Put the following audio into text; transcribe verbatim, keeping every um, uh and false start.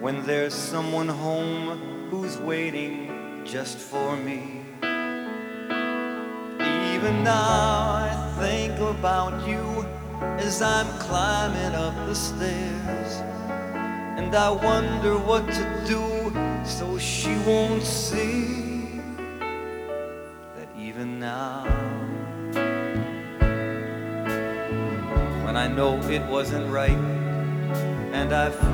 when there's someone home who's waiting just for me. Even now I think about you as I'm climbing up the stairs, and I wonder what to do so she won't see that even now, when I know it wasn't right and I